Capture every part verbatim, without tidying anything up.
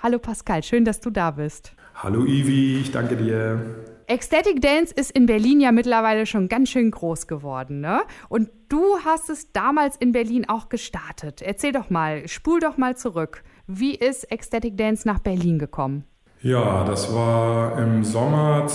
Hallo Pascal, schön, dass du da bist. Hallo Ivi, ich danke dir. Ecstatic Dance ist in Berlin ja mittlerweile schon ganz schön groß geworden, ne? Und du hast es damals in Berlin auch gestartet. Erzähl doch mal, spul doch mal zurück. Wie ist Ecstatic Dance nach Berlin gekommen? Ja, das war im Sommer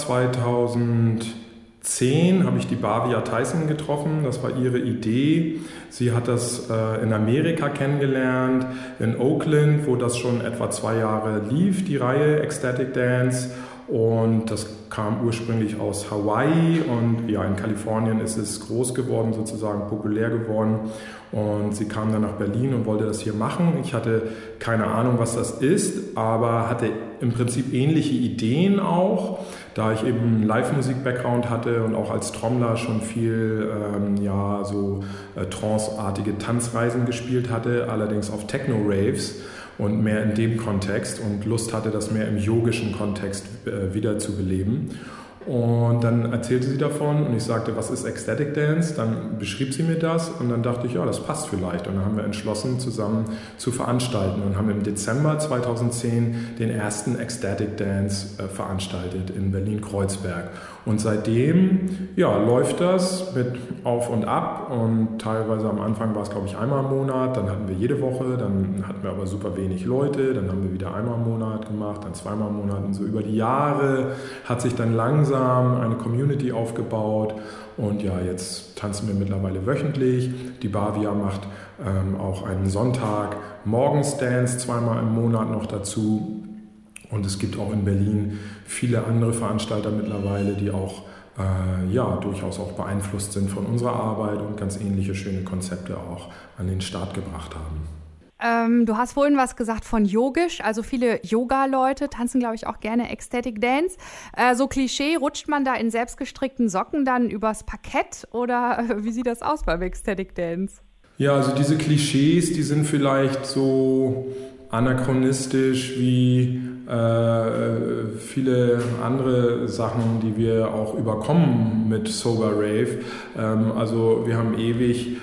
zweitausendzehn, habe ich die Bavia Tyson getroffen. Das war ihre Idee. Sie hat das äh, in Amerika kennengelernt, in Oakland, wo das schon etwa zwei Jahre lief, die Reihe Ecstatic Dance. Und das kam ursprünglich aus Hawaii und ja, in Kalifornien ist es groß geworden, sozusagen populär geworden. Und sie kam dann nach Berlin und wollte das hier machen. Ich hatte keine Ahnung, was das ist, aber hatte im Prinzip ähnliche Ideen auch, da ich eben einen Live-Musik-Background hatte und auch als Trommler schon viel ähm, ja, so äh, tranceartige Tanzreisen gespielt hatte, allerdings auf Techno-Raves. Und mehr in dem Kontext und Lust hatte, das mehr im yogischen Kontext äh, wieder zu beleben. Und dann erzählte sie davon und ich sagte, was ist Ecstatic Dance? Dann beschrieb sie mir das und dann dachte ich, ja, das passt vielleicht. Und dann haben wir entschlossen, zusammen zu veranstalten und haben im Dezember zweitausendzehn den ersten Ecstatic Dance äh, veranstaltet in Berlin-Kreuzberg. Und seitdem ja, läuft das mit Auf und Ab und teilweise am Anfang war es, glaube ich, einmal im Monat, dann hatten wir jede Woche, dann hatten wir aber super wenig Leute, dann haben wir wieder einmal im Monat gemacht, dann zweimal im Monat und so über die Jahre hat sich dann langsam eine Community aufgebaut und ja, jetzt tanzen wir mittlerweile wöchentlich. Die Bavia macht ähm, auch einen Sonntag morgens Dance zweimal im Monat noch dazu. Und es gibt auch in Berlin viele andere Veranstalter mittlerweile, die auch äh, ja, durchaus auch beeinflusst sind von unserer Arbeit und ganz ähnliche schöne Konzepte auch an den Start gebracht haben. Ähm, du hast vorhin was gesagt von yogisch, also viele Yoga-Leute tanzen, glaube ich, auch gerne Ecstatic Dance. Äh, so Klischee, rutscht man da in selbstgestrickten Socken dann übers Parkett oder äh, wie sieht das aus beim Ecstatic Dance? Ja, also diese Klischees, die sind vielleicht so anachronistisch wie äh, viele andere Sachen, die wir auch überkommen mit Sober Rave. Ähm, also wir haben ewig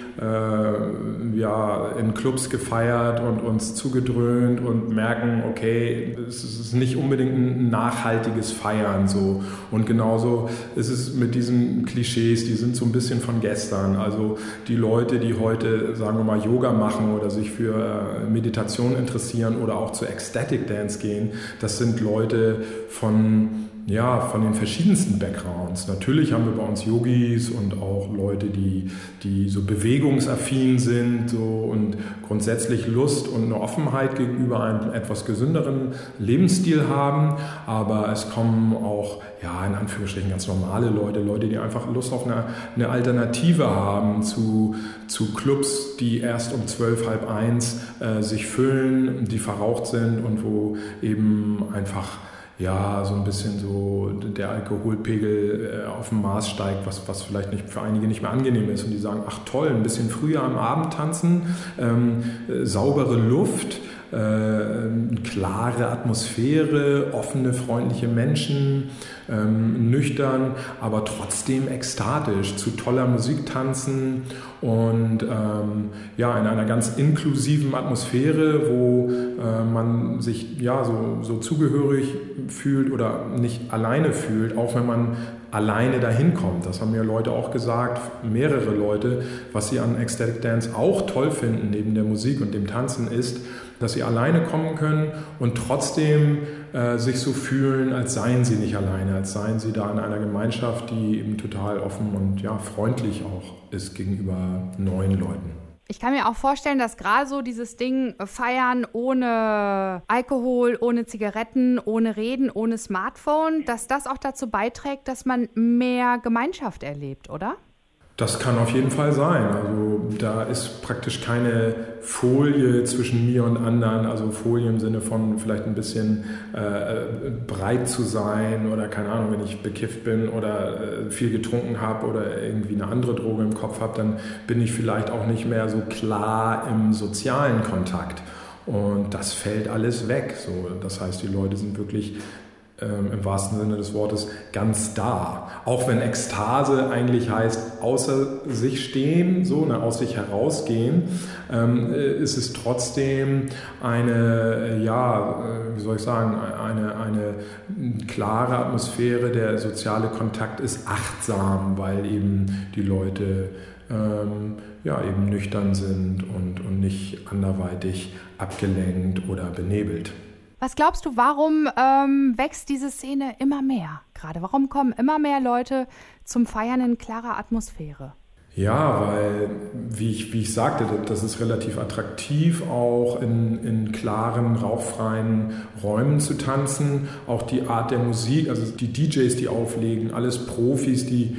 äh, ja, in Clubs gefeiert und uns zugedröhnt und merken, okay, es ist nicht unbedingt ein nachhaltiges Feiern so. Und genauso ist es mit diesen Klischees, die sind so ein bisschen von gestern. Also die Leute, die heute, sagen wir mal, Yoga machen oder sich für äh, Meditation interessieren oder auch zu Ecstatic Dance gehen, das sind Leute von, ja, von den verschiedensten Backgrounds. Natürlich haben wir bei uns Yogis und auch Leute, die, die so bewegungsaffin sind so, und grundsätzlich Lust und eine Offenheit gegenüber einem etwas gesünderen Lebensstil haben. Aber es kommen auch, ja, in Anführungsstrichen ganz normale Leute, Leute, die einfach Lust auf eine, eine Alternative haben zu, zu Clubs, die erst um zwölf, halb eins äh, sich füllen, die verraucht sind und wo eben einfach ja, so ein bisschen so der Alkoholpegel äh, auf dem Maß steigt, was, was vielleicht nicht für einige nicht mehr angenehm ist. Und die sagen, ach toll, ein bisschen früher am Abend tanzen, ähm, äh, saubere Luft, äh, klare Atmosphäre, offene, freundliche Menschen, ähm, nüchtern, aber trotzdem ekstatisch, zu toller Musik tanzen und ähm, ja, in einer ganz inklusiven Atmosphäre, wo äh, man sich ja so, so zugehörig fühlt oder nicht alleine fühlt, auch wenn man alleine dahin kommt. Das haben mir Leute auch gesagt, mehrere Leute, was sie an Ecstatic Dance auch toll finden, neben der Musik und dem Tanzen ist, dass sie alleine kommen können und trotzdem äh, sich so fühlen, als seien sie nicht alleine, als seien sie da in einer Gemeinschaft, die eben total offen und ja, freundlich auch ist gegenüber neuen Leuten. Ich kann mir auch vorstellen, dass gerade so dieses Ding Feiern ohne Alkohol, ohne Zigaretten, ohne Reden, ohne Smartphone, dass das auch dazu beiträgt, dass man mehr Gemeinschaft erlebt, oder? Das kann auf jeden Fall sein. Also da ist praktisch keine Folie zwischen mir und anderen, also Folie im Sinne von vielleicht ein bisschen äh, breit zu sein oder keine Ahnung, wenn ich bekifft bin oder äh, viel getrunken habe oder irgendwie eine andere Droge im Kopf habe, dann bin ich vielleicht auch nicht mehr so klar im sozialen Kontakt. Und das fällt alles weg. So, das heißt, die Leute sind wirklich ähm, im wahrsten Sinne des Wortes ganz da. Auch wenn Ekstase eigentlich heißt, außer sich stehen, so, ne, aus sich herausgehen, ähm, ist es trotzdem eine, ja, wie soll ich sagen, eine, eine klare Atmosphäre. Der soziale Kontakt ist achtsam, weil eben die Leute ähm, ja, eben nüchtern sind und, und nicht anderweitig abgelenkt oder benebelt. Was glaubst du, warum ähm, wächst diese Szene immer mehr gerade? Warum kommen immer mehr Leute zum Feiern in klarer Atmosphäre? Ja, weil, wie ich, wie ich sagte, das ist relativ attraktiv, auch in, in klaren, rauchfreien Räumen zu tanzen. Auch die Art der Musik, also die D Js, die auflegen, alles Profis, die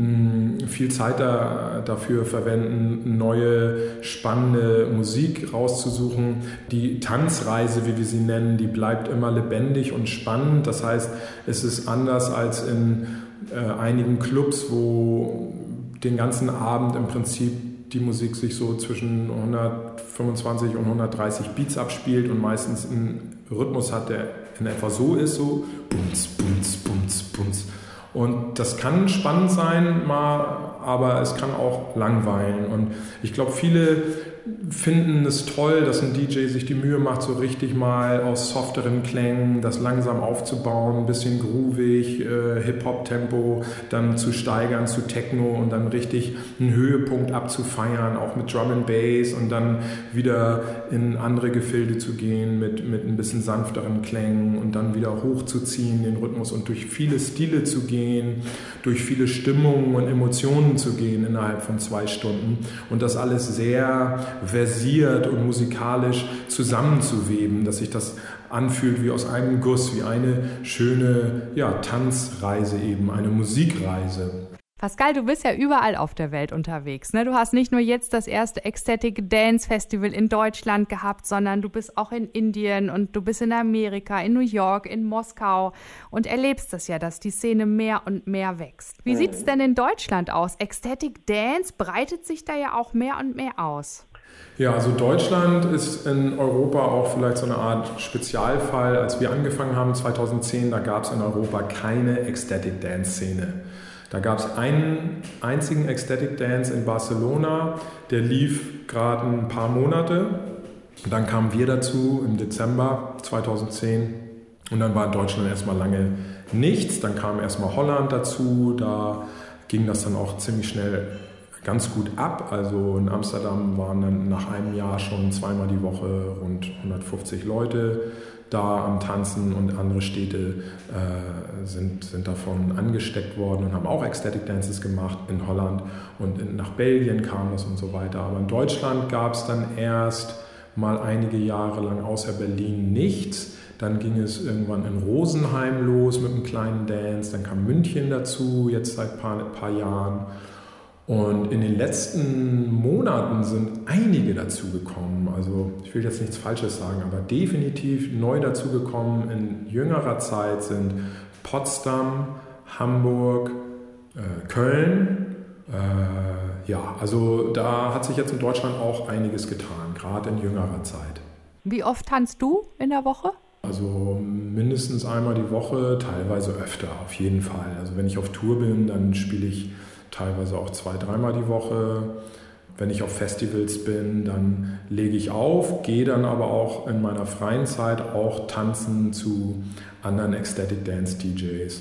mh, viel Zeit da, dafür verwenden, neue, spannende Musik rauszusuchen. Die Tanzreise, wie wir sie nennen, die bleibt immer lebendig und spannend. Das heißt, es ist anders als in äh, einigen Clubs, wo den ganzen Abend im Prinzip die Musik sich so zwischen hundertfünfundzwanzig und hundertdreißig Beats abspielt und meistens einen Rhythmus hat, der in etwa so ist, so bums, bums, bums, bums. Und das kann spannend sein, mal, aber es kann auch langweilen. Und ich glaube, viele finden es toll, dass ein D J sich die Mühe macht, so richtig mal aus softeren Klängen das langsam aufzubauen, ein bisschen groovig, äh, Hip-Hop-Tempo dann zu steigern zu Techno und dann richtig einen Höhepunkt abzufeiern, auch mit Drum and Bass und dann wieder in andere Gefilde zu gehen mit, mit ein bisschen sanfteren Klängen und dann wieder hochzuziehen, den Rhythmus und durch viele Stile zu gehen, durch viele Stimmungen und Emotionen zu gehen innerhalb von zwei Stunden und das alles sehr versiert und musikalisch zusammenzuweben, dass sich das anfühlt wie aus einem Guss, wie eine schöne ja, Tanzreise eben, eine Musikreise. Pascal, du bist ja überall auf der Welt unterwegs, ne? Du hast nicht nur jetzt das erste Ecstatic Dance Festival in Deutschland gehabt, sondern du bist auch in Indien und du bist in Amerika, in New York, in Moskau und erlebst das ja, dass die Szene mehr und mehr wächst. Wie sieht es denn in Deutschland aus? Ecstatic Dance breitet sich da ja auch mehr und mehr aus. Ja, also Deutschland ist in Europa auch vielleicht so eine Art Spezialfall. Als wir angefangen haben zweitausendzehn, da gab es in Europa keine Ecstatic Dance Szene. Da gab es einen einzigen Ecstatic Dance in Barcelona, der lief gerade ein paar Monate. Und dann kamen wir dazu im Dezember zweitausendzehn und dann war in Deutschland erstmal lange nichts. Dann kam erstmal Holland dazu, da ging das dann auch ziemlich schnell ganz gut ab. Also in Amsterdam waren dann nach einem Jahr schon zweimal die Woche rund hundertfünfzig Leute da am Tanzen und andere Städte äh, sind, sind davon angesteckt worden und haben auch Ecstatic Dances gemacht in Holland und in, nach Belgien kam das und so weiter. Aber in Deutschland gab es dann erst mal einige Jahre lang außer Berlin nichts. Dann ging es irgendwann in Rosenheim los mit einem kleinen Dance, dann kam München dazu, jetzt seit ein paar, paar Jahren. Und in den letzten Monaten sind einige dazugekommen. Also ich will jetzt nichts Falsches sagen, aber definitiv neu dazugekommen in jüngerer Zeit sind Potsdam, Hamburg, äh, Köln. Äh, ja, also da hat sich jetzt in Deutschland auch einiges getan, gerade in jüngerer Zeit. Wie oft tanzt du in der Woche? Also mindestens einmal die Woche, teilweise öfter, auf jeden Fall. Also wenn ich auf Tour bin, dann spiele ich teilweise auch zwei, dreimal die Woche. Wenn ich auf Festivals bin, dann lege ich auf, gehe dann aber auch in meiner freien Zeit auch tanzen zu anderen Ecstatic Dance D Js,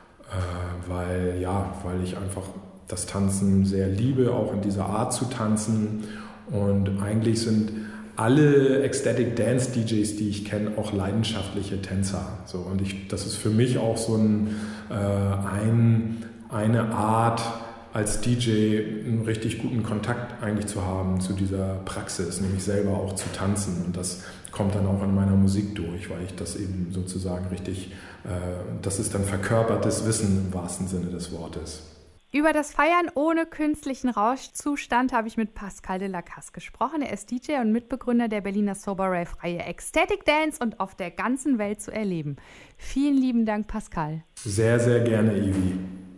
äh, weil, ja, weil ich einfach das Tanzen sehr liebe, auch in dieser Art zu tanzen. Und eigentlich sind alle Ecstatic Dance D Js, die ich kenne, auch leidenschaftliche Tänzer. So, und ich, das ist für mich auch so ein, äh, ein, eine Art, als D J einen richtig guten Kontakt eigentlich zu haben zu dieser Praxis, nämlich selber auch zu tanzen. Und das kommt dann auch in meiner Musik durch, weil ich das eben sozusagen richtig, äh, das ist dann verkörpertes Wissen im wahrsten Sinne des Wortes. Über das Feiern ohne künstlichen Rauschzustand habe ich mit Pascal de la Casse gesprochen. Er ist D J und Mitbegründer der Berliner Sober Rave-Reihe Ecstatic Dance und auf der ganzen Welt zu erleben. Vielen lieben Dank, Pascal. Sehr, sehr gerne, Ivi.